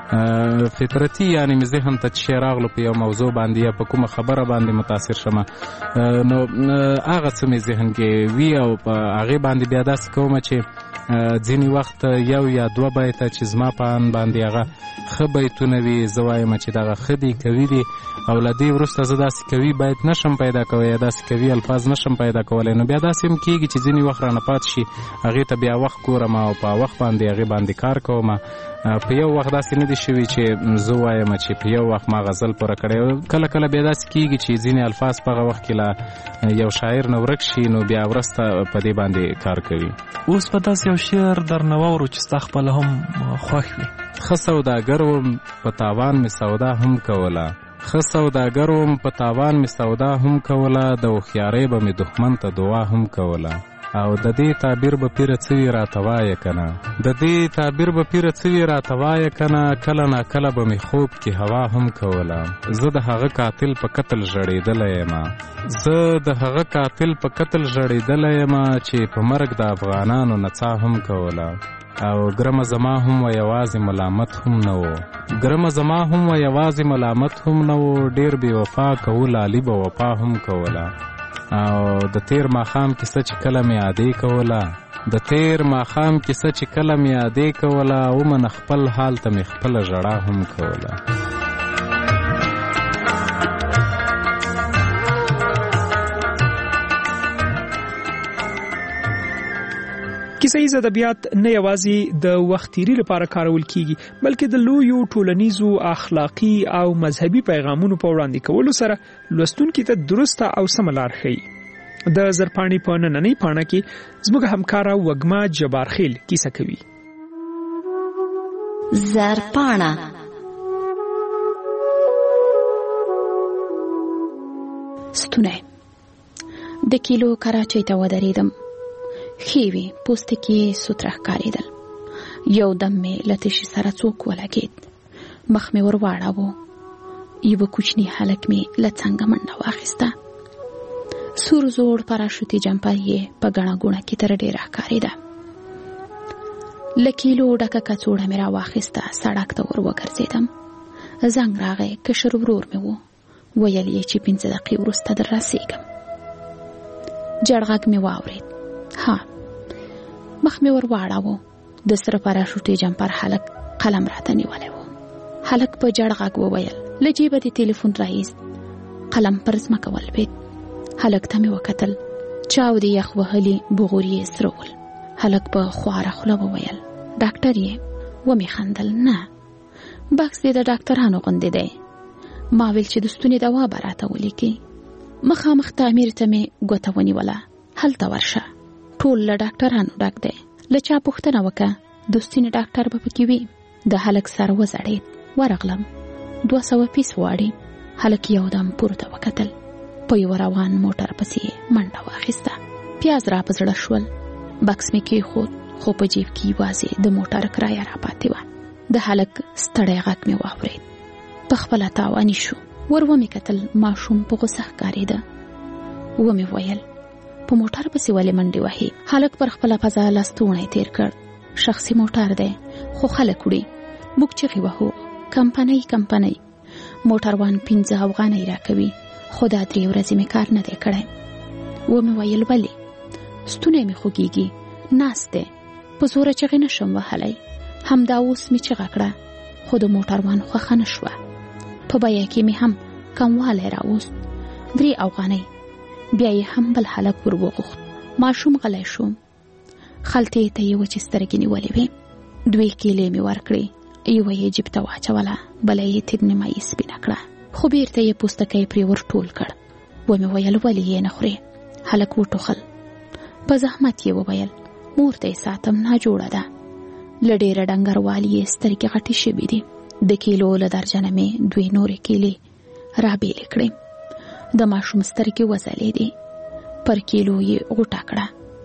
فطرتي یعنې مې ذهن ته چې شی راغلو په یو موضوع باندې یا په کومه خبره باندې متاثر شمه، نو هغه څه مې ذهن کې وي او په هغې باندې بیا داسې کومه چې ځینې وخت یو یا دوه بیته چې زما په ان باندې هغه ښه بیتونه وي، زه وایم چې دغه ښه دي، قوي دي، او له دې وروسته زه داسې قوي بیت نشم پیدا کوی یا داسې قوي الفاظ نشم پیدا کولی. نو بیا داسې هم کېږي چې ځینې وخت رانه پاتې شي، هغې ته بیا وخت ګورم او په وخت باندې هغې باندې کار کوم. په یو وخت داسې نه دي شوي چې زه وایم چې په یو وخت ما غزل پوره کړی. کله کله بیا داسې کېږي چې ځینې الفاظ په هغه وخت کې له یو شاعر نه ورک شي، نو بیا وروسته په دې باندې کار کوي. اوس په داسې یو شعر درنه واورو چې ستا خپله هم خوښ وي. ښه سوداګر وم په تاوان مې سودا هم کوله، ښه سوداګر وم په تاوان مې سودا هم کوله، د هوښیارۍ به مې دښمن ته دعا هم کوله. او د دې تعبیر به پیره څه وي راته وایه که نه، د دې تعبیر به پیره څه وي راته وایه که نه، کله ناکله به مې خوب کې هوا هم کوله. زه د هغه قاتل په قتل ژړېدلی یم، زه د هغه قاتل په قتل ژړېدلی یم چې په مرګ د افغانانو نڅا هم کوله. او ګرمه زما هم و یوازې ملامت هم نه و، ګرمه زما هم و یوازې ملامت هم نه و، ډېر بې وفا کوو لالي به وفا هم کوله. او د تیر ماښام کیسه چې کله مې یادې کوله ومن خپل حال ته مې خپله ژړا هم کوله. کیسه ییز ادبیات نه یوازې د وخت تیری لپاره کارول کیږي بلکې د لویو ټولنیزو اخلاقی او مذهبي پیغامونو په وړاندې کولو سره لوستونکو ته درسته او سمه لار ښیي. د زرپاڼې په نننۍ پاڼه کې زموږ همکاره وګما جبارخیل کیسه کوي. زرپاڼه ستونه د کیلو کراچۍ ته ودرېدم. خیوی پوستکی سوتره ښکارېدل. یو دم مې له تشي سره څوک ولګېد. مخ مې ور واړاوه. یوه کوچني هلک مې له څنګه منډه واخیسته. سور زوړ پاراشوتي جمپر یې په ګڼه ګوڼه کې تر ډېره ښکارېده. له کیلو ډکه کڅوړه مې راواخیسته. سړک ته ور وګرځېدم. زنګ راغی. کشر ورور مې و. ویل یې چې 5 دقیقې وروسته در رسېږم. جړ غږ مې واورېد. ها مخ مې ور واړاوه. د سره پاراشوټي جمپر هلک قلم راته نیولی و. هلک په جړ غږ وویل له جیبه د تلیفون راایست. قلم پر ځمکه ولوېد. هلک ته مې وکتل. چاو د یخ وهلي بغور یې سره ول. هلک په خواره خوله وویل ډاکټر یې؟ ومې خندل. نه بکس دې د ډاکټرانو غوندې دی. ما ویل چې د ستوني دوا به راته ولیکي. مخامخ تعمیر ته مې ګوته ونیوله. هلته ورشه ټول له ډاکټرانو ډک دی. له چا پوښتنه وکړه د ستوني ډاکټر به پکې وي. د هلک سر وځړېد. ورغلم. 200 پیس غواړي. هلک یودم پورته وکتل. په یو روان موټر پسې منډه واخیسته. پیاز را په زړه شول. بکس مې کېښود خو په جیب کې یوازې د موټر کرایه را پاتې وه. د هلک ستړی غږ مې واورېد. په خپله تاواني شو. ور ومې کتل. ماشوم په غوسه ښکارېده. ومې ویل په موټر پسې ولې منډې وهي؟ هلک پر خپله پزه لستوڼی تیر کړ. شخصي موټر دی خو خلک وړي. موږ چغې وهو کمپنۍ. موټروان 15 افغانۍ راکوي خو دا 3 ورځې مې کار نه دی کړی. ومې ویل ولې؟ ستونی مې خوږېږي. ناست دی. په زوره چغې نشم وهلی. همدا اوس مې چغه کړه خو د موټروان خوښه نه شوه. په بیه کې مې هم کموالی راوست. 3 افغانۍ. بیا یې هم بل هلک ور وغوښت. ماشوم غلی شو. خلطې ته یې وچې سترګې نیولې وې. 2 کیلې مې ورکړې. یوه یې جیب ته واچوله. بله یې تیر نیمایي سپینه کړه. خو بیرته یې پوستکی پرې ور ټول کړ. ومې ویل ولې یې نه خورې؟ هلک وټوخل. په زحمت یې وویل مور ته یې ساتم ناجوړه ده. له ډېره ډنګروالي یې سترګې غټې شوي دي. د کیلو له درجنه مې 2 نورې کیلې رابېلې کړې. د ماشوم سترګې وځلېدې. پر کیلو یې غوټه کړه.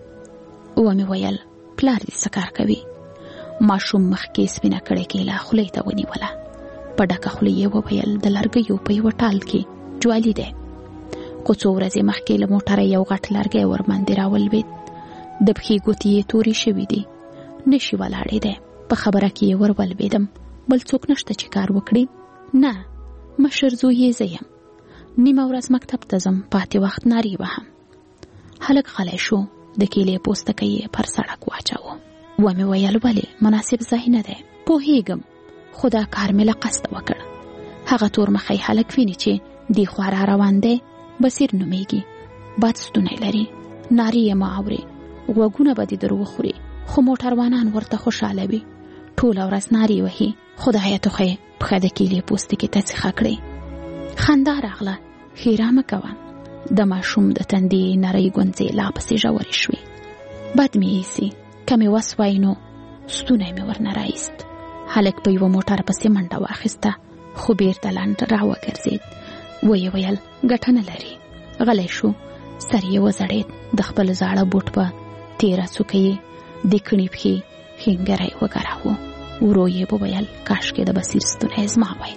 ومې ویل پلار دې څه کار کوي؟ ماشوم مخکې سپینه کړې کیله خولې ته ونیوله. په ډکه خوله یې وویل د لرګیو په یوه ټال کې جوالي دی. خو څو ورځې مخکې له موټره یو غټ لرګی ورباندې راولوېد. د پښې ګوتې یې تورې شوي دي. نشي ولاړېدی. په خبره کې یې ور ولوېدم. بل څوک نشته چې کار وکړي؟ نه مشر زوی یې زه یم. نیمه ورځ مکتب ته ځم. پاتې وخت نارې وهم. هلک غلی شو. د کیلې پوستکی یې پر سړک واچاوه. ومې ویل ولې؟ مناسب ځای نه دی. پوهېږم خو دا کار مې له قصده وکړ. هغه تور مخی هلک ویني چې دی خوا را روان دی. بصیر نومیږي. بد ستونی لري. نارې یې مه اورې. غوږونه به دې در وخوري. خو موټروانان ورته خوشحاله وي. ټوله ورځ نارې وهي. خدایه توخی پښه د کیلې پوستکي ته څخه کړې. خندا راغله. خیره مه کوه. د ماشوم د تندې نرۍ ګونځې لا پسې ژورې شوې. بد مې ایسي. که مې وس وای نو ستونی مې ورنه رایست. هلک په یوه موټر پسې منډه واخیسته خو بیرته لنډ راوګرځېد. ویې ویل ګټه نه لري. غلی شو. سر یې وځړېد. د خپل زاړه بوټ په تېره څوکه یې د کڼې پښې ښنګری وګراوه. ورو یې وویل کاشکې د بصیر ستونی زما وای.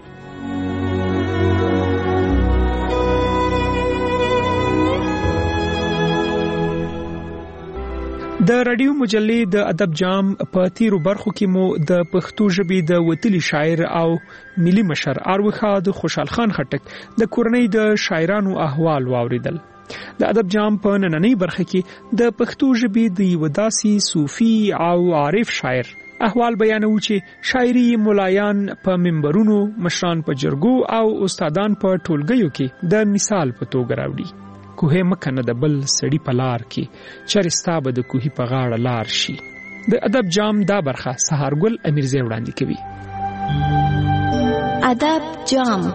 د رادیو مجلې د ادب جام په تیرو برخو کې مو د پښتو ژبې د وتلي شاعر او ملي مشر اروخا د خوشحال خان خټک د کورنۍ د شاعرانو احوال واوریدل. د ادب جام په نننۍ برخه کې د پښتو ژبې د یو داسې صوفي او عارف شاعر احوال بیانوي چې شاعري ملایان په منبرونو، مشران په جرګو او استادان په ټولګیو کې د مثال په توګه راوړي. کوه مکنه د بل سړی په لار کې چرستا به د کوهي په غاړه لار شي. د ادب جام دا برخه سهارګل امیرزی وړاندې کوي. ادب جام.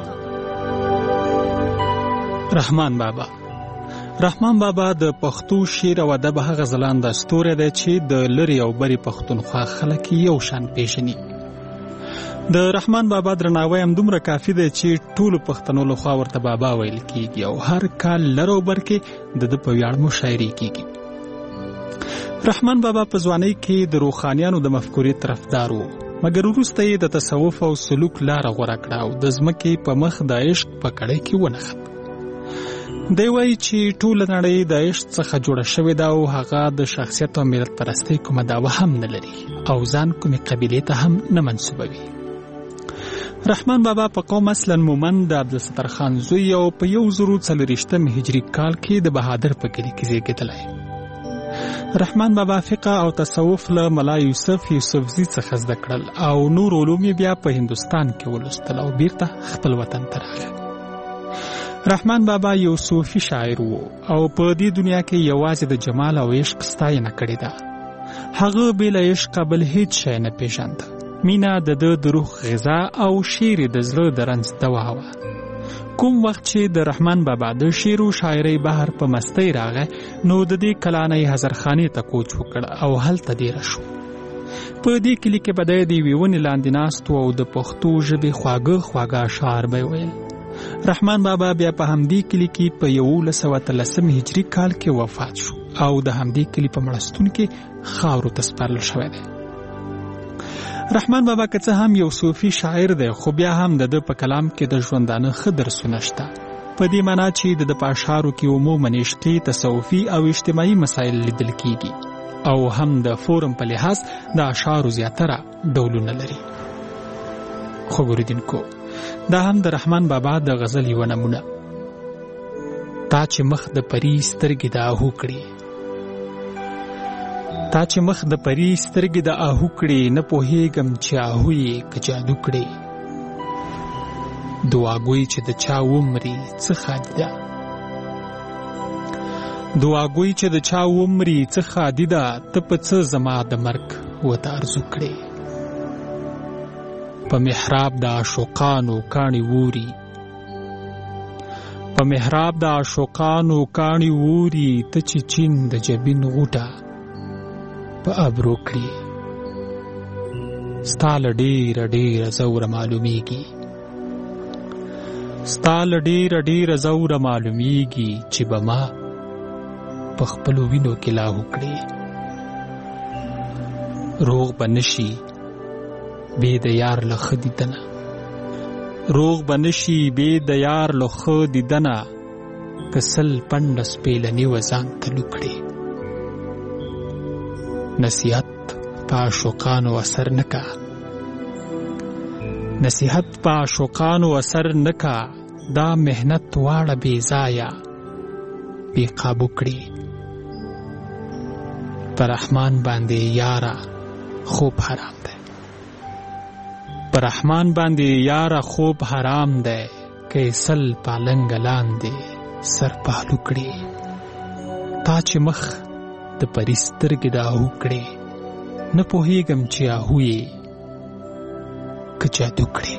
رحمان بابا د پښتو شعر او ادب هغه ځلانده ستوری دی چې د لرې او برې پښتونخوا خلک یو شان پیژني. د رحمان بابا درناوی هم دومره کافي دی چې ټولو پښتنو لخوا ورته بابا ویل کیږي او هر کال لر او بر کې د په ویاړ مشاعرې کیږي. رحمان بابا په ځوانۍ کې د روحانیانو د مفکورې طرفدار و، مګر وروسته یې د تصوف او سلوک لاره غوره کړه او د ځمکې په مخ د عشق په کړۍ کې ونښت. دی وایي چې ټوله نړۍ د عشق څخه جوړه شوې ده او هغه د شخصیت او ملت پرستۍ کومه دعوه هم نه لري او ځان کومې قبیلې ته هم نه منسوبوي. رحمان بابا په قوم اصلا مومند د عبدالستار خان زوی او په 1040 هجري کال کې د بهادر په کلي کې زیږېدلی. رحمان بابا فقه او تصوف له ملا یوسف یوسفزي څخه زده کړل او نور علوم بیا په هندوستان کې ولوستل او بیرته خپل وطن ته راغی. رحمان بابا یو صوفي شاعر وو او په دې دنیا کې یوازې د جمال او عشق ستاینه کړې ده. هغه بل عشق بل هیڅ شی نه پیژاند. مینا د روح غذا او شعر د زړه د رنځ دوا وه. کوم وخت چې د رحمان بابا د شعر او شاعرۍ بهر په مستی راغی نو د دې کلانۍ حضرخانې ته کوچ وکړ او هلته دېره شو. په دې کلي کې به دی د یوې ونې لاندې ناست او د پښتو ژبې خواږه اشعار به ویل. رحمان بابا بیا په همدې کلي کې په 1113 هجري کال کې وفات شو او د همدې کلي په مړستون کې خاورو ته سپارل شوی دی. رحمان بابا که څه هم یو صوفي شاعر دی خو بیا هم د په کلام کې د ژوندانه ښه درسونه شته، په دې معنا چې د په اشعارو کې عموماً عشقي، تصوفي او اجتماعي مسایل لیدل کیږي او هم د فورم په لحاظ د اشعارو زیاتره ډولونه لري. خو ګوریدونکو دا هم د رحمان بابا د غزل یو نمونه. تا چې مخ د پری سترګې د آهو کړي، تا چې مخ د پری سترګې د آهو کړي، نه پوهیږم چې آهو یې که جادو کړي. دعاګوی چې د چا ومري څه خادي ده، دعاګوی چې د چا ومري څه خادي ده، ته په څه زما د مرګ وته ارزو کړي. په محراب د عاشقانو کاڼي ووري، په محراب د عاشقانو کاڼي ووري، ته چې چین د جبین غوټه په ابرو کړي. ستا له ډېره زوره معلومیږي، ستا له ډېره زوره معلومیږي چې به ما په خپلو وینو کې لاهو کړي. روغ به نشي بے د یار له ښه دیدنه، روغ به نشي بے د یار له ښه دیدنه، که سل پنډه سپېلني و ځان ته لوکړې. نصیحت په عاشقانو اثر نه کا، نصیحت په عاشقانو اثر نه کا، دا محنت واړه بې ځایه بې قابو کړي. پر رحمان باندې یاره خوب حرام دی، پر رحمان باندې یاره خوب حرام دی، که سل پالنګ لاندې سر پهلو کړي. تا چې مخ د پری سترګې د آهو کړي، نه پوهیږم چې آهو یې که جادو کړي.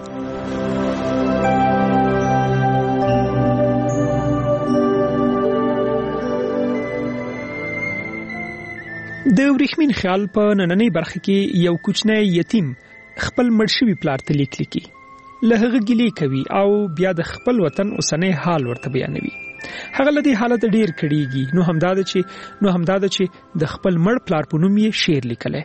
د ورېښمین خیال په نننۍ برخه کې یو کوچنی یتیم خپل مړ شوي پلار ته لیک لیکي، له هغه ګیلې کوي او بیا د خپل وطن اوسنی حال ورته بیانوي. هغه له دې حالت ډیر کړيږي، نو همدا ده چې د خپل مړ پلار په نوم یې شعر لیکلی.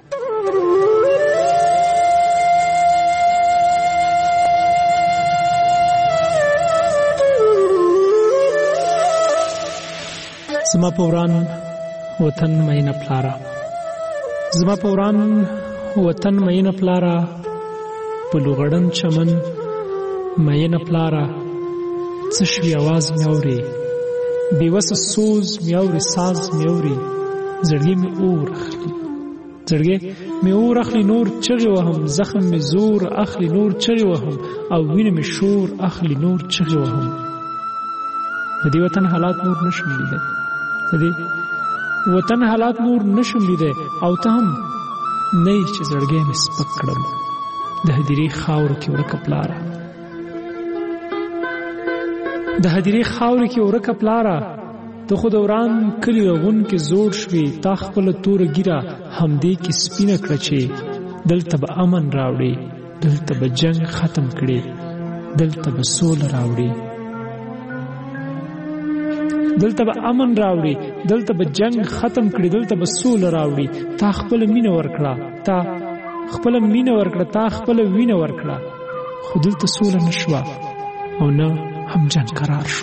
زما په وران وطن مینه پلاره، زما په وران وطن مینه پلاره، په لوغړن چمن مینه پلاره، څه شوي آواز مې اورې بیوسه سوز میاوري ساز میاوري زړګي می اور اخلي زړګي می اور اخلي نور چغې وهم زخم می زور اخلي نور چغې وهم او وینې می شور اخلي نور چغې وهم د دې وطن حالات نور نشم لیدای د دې وطن حالات نور نشم لیدای او ته هم نه چې زړګي می سپک کړم د هدیرې خاور کې ورکه پلاره د هدیرې خاور کې ورکه پلاره ته خو دوران کلی رغون کې زوړ شوي تا خپل تور ګیره همدې کې سپینه کړه چې دلته به امن راوړي دلته به جنگ ختم کړي دلته به سوله راوړي دلته به امن راوړي دلته به جنگ ختم کړي دلته به سوله راوړي تا خپل مینه ورکړه تا خپل مینه ورکړه تا خپل وینه ورکړه خو دلته سوله نشوه او نه هم جنگ قرار شو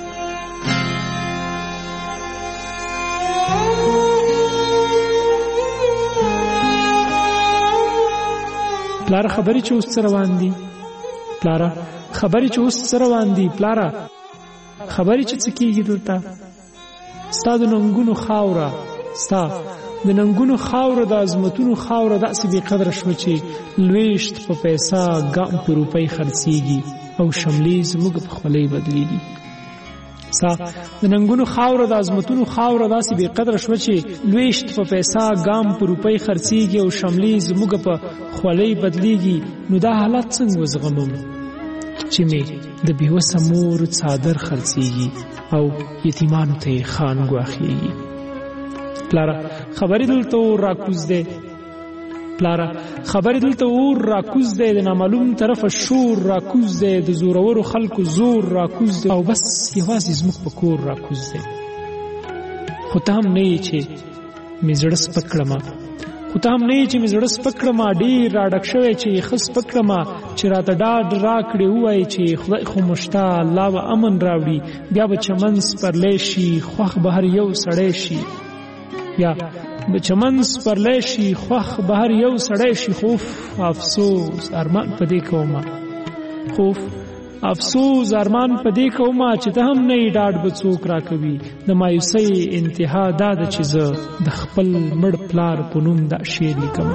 پلاره خبرې چې اوس روان دي پلاره خبرې چې اوس روان دي پلاره خبرې چې څه کېږي دلته ستا د ننګونو خاوره ستا د ننګونو خاوره د عظمتونو خاوره داسې بې قدره شوه چې لویشت په پیسه ګام په روپۍ خرڅېږي او شملې زموږ په خولۍ بدلېږي ستا د ننګونو خاوره د عظمتونو خاوره داسې بې قدره شوه چې لویشت په پیسه ګام په روپۍ خرڅېږي او شملې زموږ په خولۍ بدلېږي نو دا حالت څنګه وزغمم چې مې د بېوسه مور څادر خرڅېږي او یتیمانو ته یې خان ګواښېږي پلاره خبرې دلته اور راکوز دی پلاره خبرې دلته اور راکوز دی د نامعلوم طرفه شور راکوز دی د زورورو خلکو زور راکوز دی او بس یوازې زموږ په کور راکوز دی خو ته هم نه یې چې مې زړه سپک کړمه خو ته هم نه یې چې مې زړه سپک کړمه ډېر راډک شوی چې ښه سپک کړمه چې راته ډاډ راکړې ووایي چې خدای خو موږ ته الله به امن راوړي بیا به چمن سپرلی شي خوښ به هر یو سړی شي یا به چمن سپرلی شي خوښ به هر یو سړی شي خوف افسوس ارمان په دې کومه خوف افسوس ارمان په دې کومه چې ته هم نه یې ډاډ به څوک راکوي د مایوسۍ انتها دا ده چې زه د خپل مړ پلار په نوم دا شعر لیکم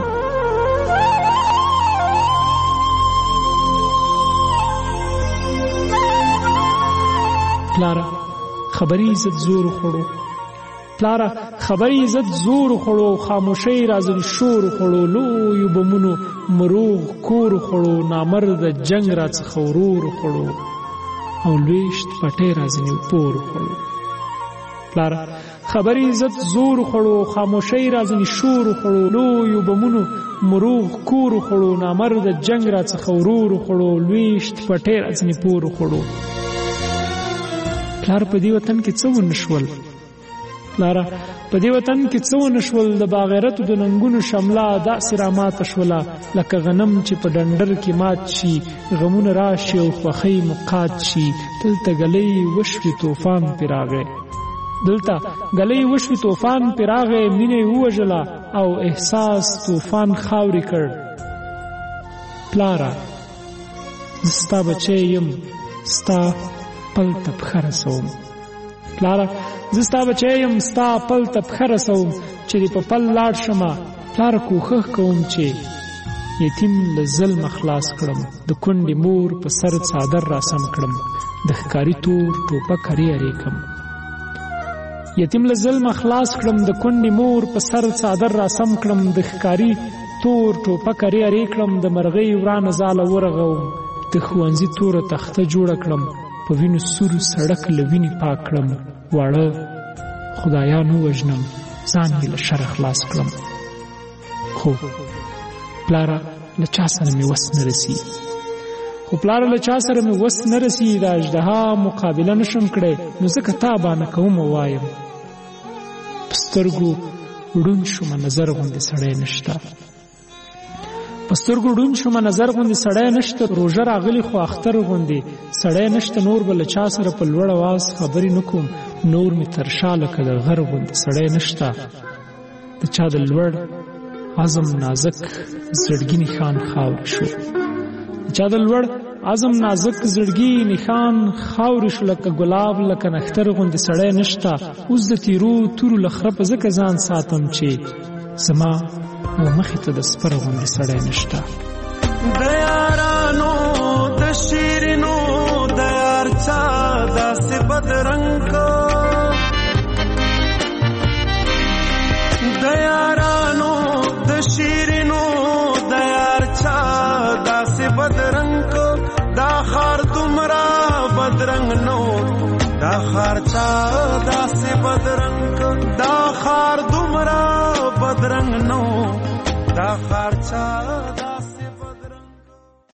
پلاره خبرې عزت زور خوړو پلاره خبرې عزت زور خوړو خاموشۍ رازل شور خوړو لویو بمونو مروغ کور خوړو نامرد جنگ راڅخه ورور خوړو او لویشت پټۍ رازنې پور خوړو پلاره خبرې عزت زور خوړو خاموشۍ رازنې شور خوړو لویو بمونو مروغ کور خوړو نامرد جنگ راڅخه ورور خوړو لویشت پټۍ رازنې پور خوړو پلاره په دې وطن کې څه ونشول پلاره په دې وطن کې څه ونشول د باغیرتو د ننګونو شمله داسې راماته شوله لکه غنم چې په ډنډر کې مات شي غمونه راشي او خوښۍ مقات شي دلته ګلۍ وشوي طوفان پرې راغی دلته ګلۍ وشوي طوفان پرې راغی مینه یې ووژله او احساس طوفان خاورې کړ پلاره زه ستا بچی یم ستا پل ته پښه رسوم پلاره زه ستا بچی یم ستا پل ته پښه رسوم چې دې په پل لاړ شمه پلاره کوښښ کوم چې یتیم له ظلمه خلاص کړم د کونډې مور په سر څادر راسم کړم د ښکاري تور ټوپک هرې هرې کړم یتیم له ظلمه خلاص کړم د کونډې مور په سر څادر راسم کړم د ښکاري تور ټوپک هرې هرې کړم د مرغۍ ورانه ځاله ورغوم د ښوونځي توره تخته جوړه کړم په وینو سور سړک له وینې پاک کړم واړه خدایان ووژنم ځان یې له شره خلاص کړم خو پلاره له چا سره مې وس نه رسي خو پلاره له چا سره مې وس نه رسي د اژدها مقابله نشم کړی نو ځکه تا بانه کوم وایم په سترګو ړوند شومه نظر غوندې سړی نشته په سترګو ړوند شومه نظر غوندې سړی نشته روژه راغلي خو اختر غوندې سړی نشته نور به له چا سره په لوړ اواز خبرې نه کوم نور مې تر شا لکه د غر غوندې سړی نشته د چا د لوړ عزم نازک زړګي نښان خاورې شو د چا د لوړ عزم نازک زړګي نښان خاورې شو لکه ګلاب لکه نختر غوندې سړی نشته. اوس د تیرو تورو له خره په ځکه ځان ساتم چې زما و مخې ته د سپر غوندې سړی نشته. د یارانو د شیرینو د یار چا داسې بدرنګ د یارانو د شیرینو د یار چا داسې بدرنګ دا خار دومره بدرنګ نو دا خار چا داسې بدرنګ دا خار دومره بدرنګ نو دا خار چا